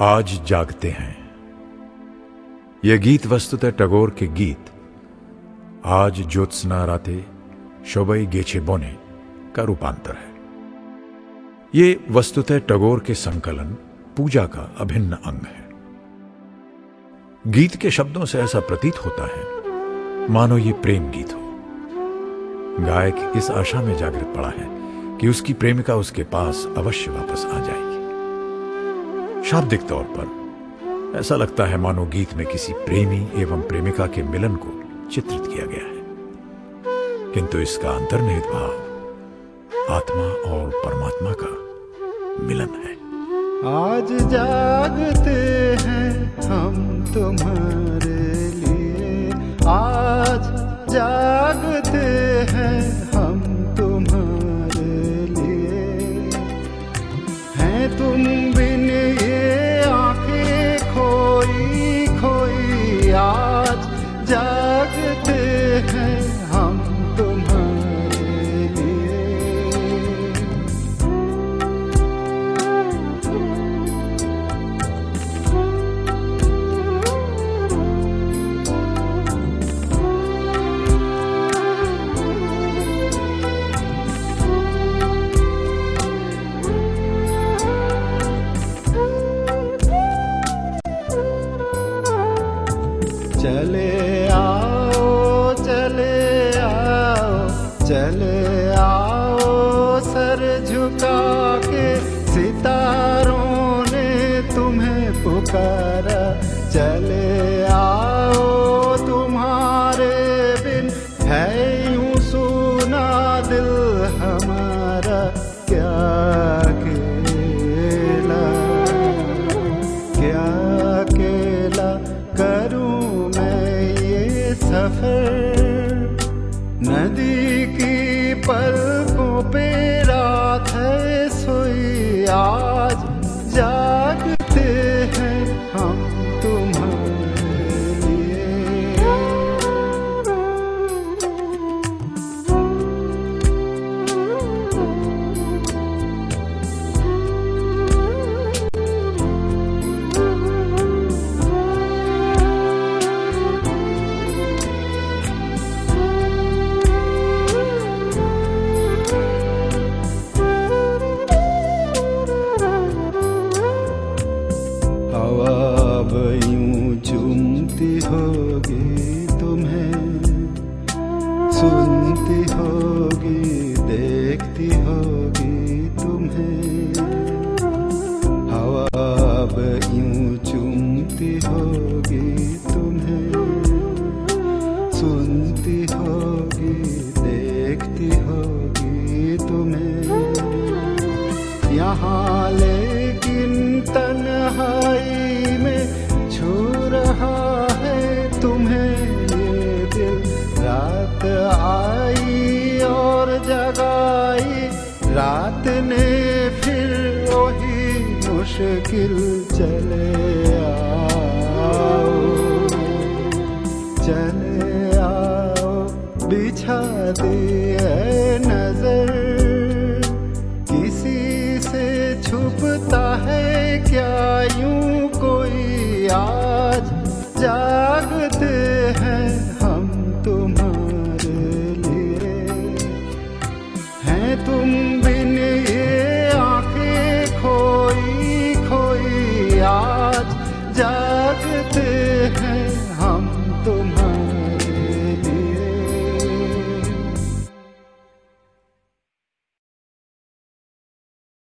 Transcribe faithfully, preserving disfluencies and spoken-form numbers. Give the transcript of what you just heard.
आज जागते हैं। यह गीत वस्तुतः टैगोर के गीत आज ज्योत्सना राते शोभई गेछे बोने का रूपांतर है। ये वस्तुतः टैगोर के संकलन पूजा का अभिन्न अंग है। गीत के शब्दों से ऐसा प्रतीत होता है मानो ये प्रेम गीत हो। गायक इस आशा में जागृत पड़ा है कि उसकी प्रेमिका उसके पास अवश्य वापस आ जाएगी। शाब्दिक तौर पर ऐसा लगता है मानो गीत में किसी प्रेमी एवं प्रेमिका के मिलन को चित्रित किया गया है, किंतु इसका अंतर्निहित भाव आत्मा और परमात्मा का मिलन है। आज जागते हैं हम तुम्हारे लिए, आज जागते हैं हम तुम्हारे लिए, हैं तुम बिन ये आंखें खोई खोई, आज जागते हैं हम तुम्हारे लिए। चले आओ चले आओ चले आओ, सर झुका के सितारों ने तुम्हें पुकारा। चले आओ तुम्हारे बिन है यूं सुना दिल हमारा, क्या अकेला क्या अकेला करूं सफर। नदी की पलकों पे रात है सोई, आज जागते हैं हम तुम्हारे लिए। अब यूं चूमती होगी तुम्हें, सुनती होगी देखती होगी तुम्हें। हवा अब यूं चूमती होगी तुम्हें, सुनती होगी देखती होगी तुम्हें। यहाँ लेकिन तन्हाई में छू रहा है तुम्हें ये दिल। रात आई और जगाई रात ने फिर वही मुश्किल। चले आओ चले आओ, बिछा दिए नजर, किसी से छुपता है क्या यूं कोई। आज जागते हैं हम तुम्हारे लिए, हैं तुम बिन ये आंखें खोई खोई, आज जागते हैं